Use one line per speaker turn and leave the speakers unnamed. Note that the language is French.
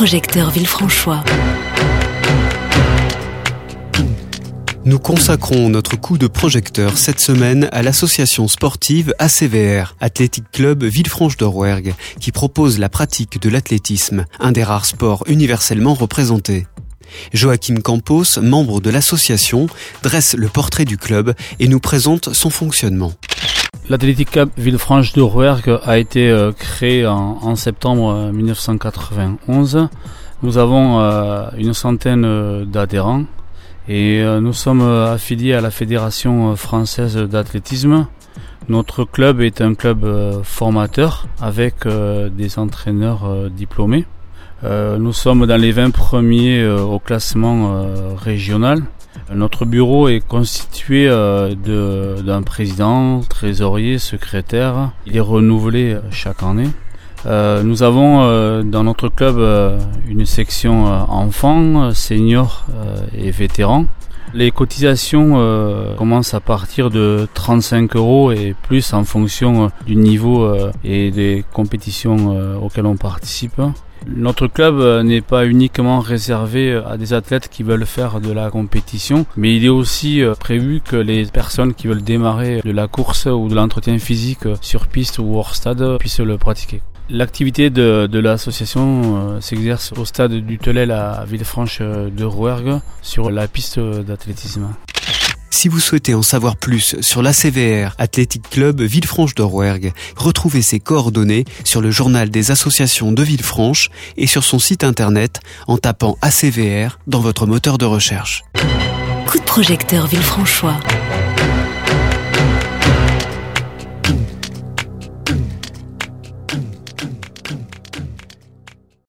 projecteur Villefranchois.
Nous consacrons notre coup de projecteur cette semaine à l'association sportive ACVR, Athletic Club Villefranche de Rouergue, qui propose la pratique de l'athlétisme, un des rares sports universellement représentés. Joachim Campos, membre de l'association, dresse le portrait du club et nous présente son fonctionnement.
L'Athletic Club Villefranche de Rouergue a été créé en septembre 1991. Nous avons une centaine d'adhérents et nous sommes affiliés à la Fédération française d'athlétisme. Notre club est un club formateur avec des entraîneurs diplômés. Nous sommes dans les 20 premiers au classement régional. Notre bureau est constitué d'un président, trésorier, secrétaire. Il est renouvelé chaque année. Nous avons dans notre club une section enfants, seniors et vétérans. Les cotisations commencent à partir de 35 € et plus en fonction du niveau et des compétitions auxquelles on participe. Notre club n'est pas uniquement réservé à des athlètes qui veulent faire de la compétition, mais il est aussi prévu que les personnes qui veulent démarrer de la course ou de l'entretien physique sur piste ou hors stade puissent le pratiquer. L'activité de l'association s'exerce au stade du Telel à Villefranche de Rouergue sur la piste d'athlétisme.
Si vous souhaitez en savoir plus sur l'ACVR, Athletic Club Villefranche de Rouergue, retrouvez ses coordonnées sur le journal des associations de Villefranche et sur son site internet en tapant ACVR dans votre moteur de recherche.
Coup de projecteur Villefranchois.